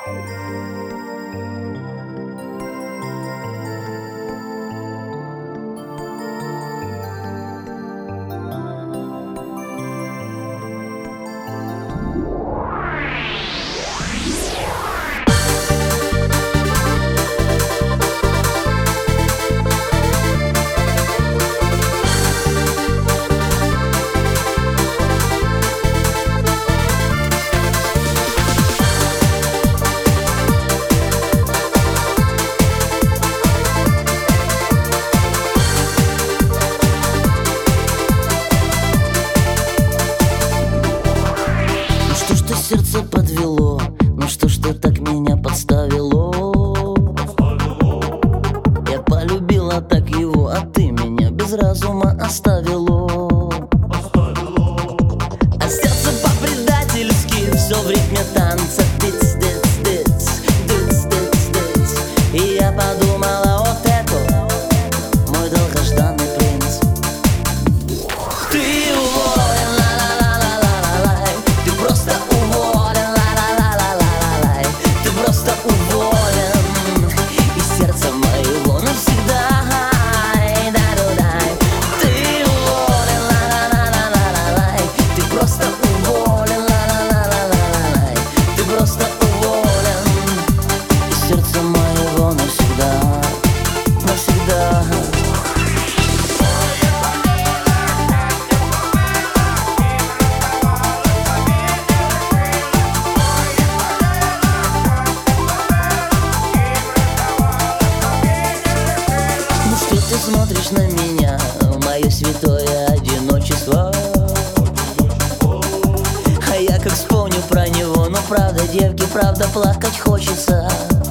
Сердце подвело, ну что ж ты так меня подставило? Я полюбила так его, а ты меня без разума оставило. А сердце по-предательски все в ритме танца тыц-тыц-тыц, тыц-тыц-тыц. И я подумала, вот это мой долгожданный принц. Ты уволен, ла-ла-ла-ла-ла-ла-лай. Ты просто уволен, ла-ла-ла-ла-ла-лай. Ты просто уволен из сердца моего навсегда. Да-да-дай. Ты уволен, ла-ла-ла-ла-ла-лай. Ты просто уволен, ла-ла-ла-ла-ла-лай. Ты просто уволен из сердца моего навсегда. Навсегда. Ты смотришь на меня, мое святое одиночество. А я как вспомню про него, ну правда, девки, правда, плакать хочется.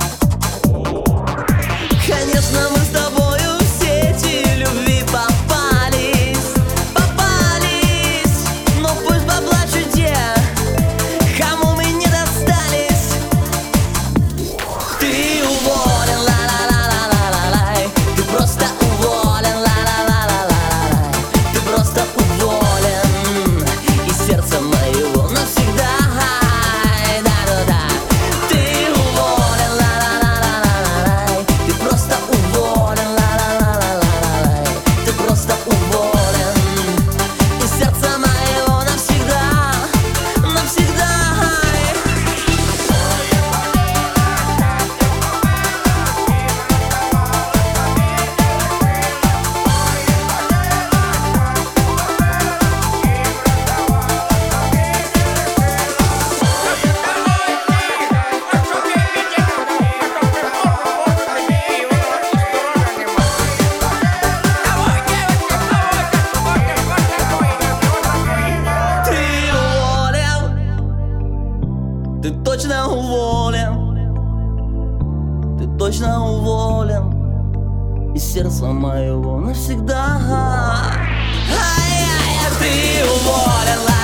Конечно, мы с тобою в сети любви попались, попались. Но пусть поплачут те, кому мы не достались. Ты уволен, ла-ла-ла-ла-ла-лай. Ты просто уволен, ла-ла-ла-ла-ла-лай. Ты просто уволен из сердца моего навсегда. Да-да-да. Ты уволен, ла-ла-ла-ла-ла-лай. Ты просто уволен, ла-ла-ла-ла-ла-лай. Ты просто уволен из сердца моего навсегда. Навсегда. Ты точно уволен, ты точно уволен из сердца моего навсегда. Ай-яй, ты уволен.